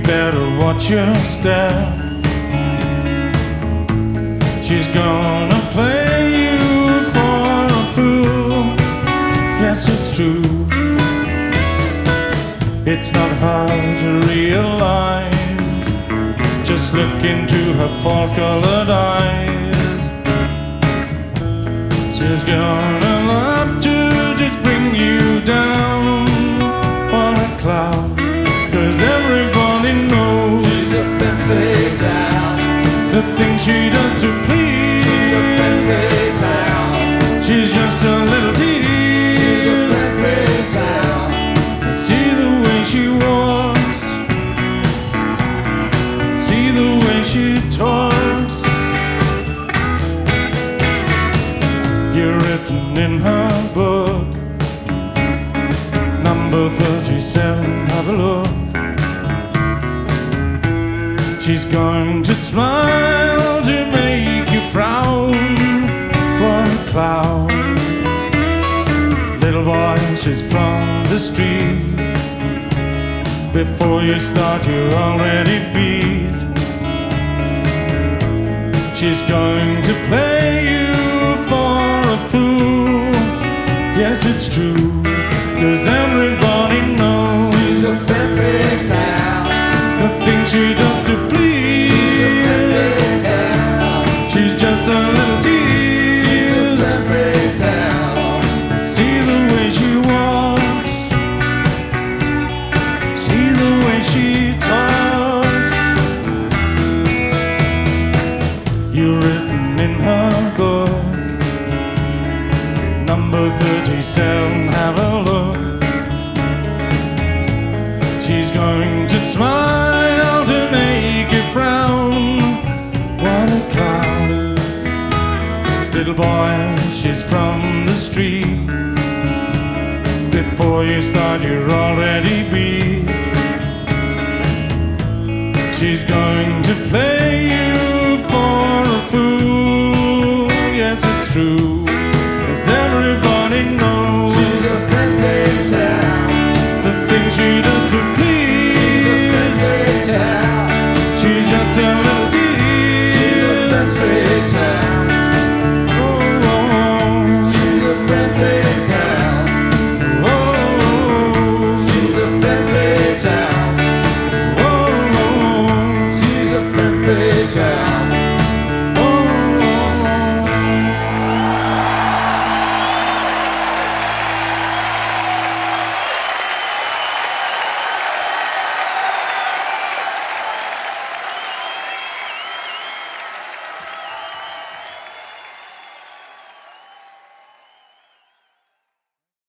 better watch your step. She's gonna play you for a fool. Yes, it's true. It's not hard to realize. Just look into her false-colored eyes. She's gonna love to just bring you down on a cloud. 'Cause everybody knows She's a femme fatale. the things she does to please. She's a femme fatale. She's just a little tease. She's a femme fatale. See the way she walks, see the way she talks. You're written in her book, number 37, have a look. She's going to smile to make you frown. What a clown. Little boy, she's from the street. Before you start, you're already beat. She's going to play you for a fool. Yes, it's true. 'Cause everybody knows She's a femme fatale. the things she does to please. She's a femme fatale. She's just a little tease. Femme fatale. See the way she walks, see the way she talks. You're written in her book, number 37, have a look. She's going to smile to make you frown. What a clown. Little boy, she's from the street. Before you start, you're already beat. She's going to play you for a fool. Yes, it's true.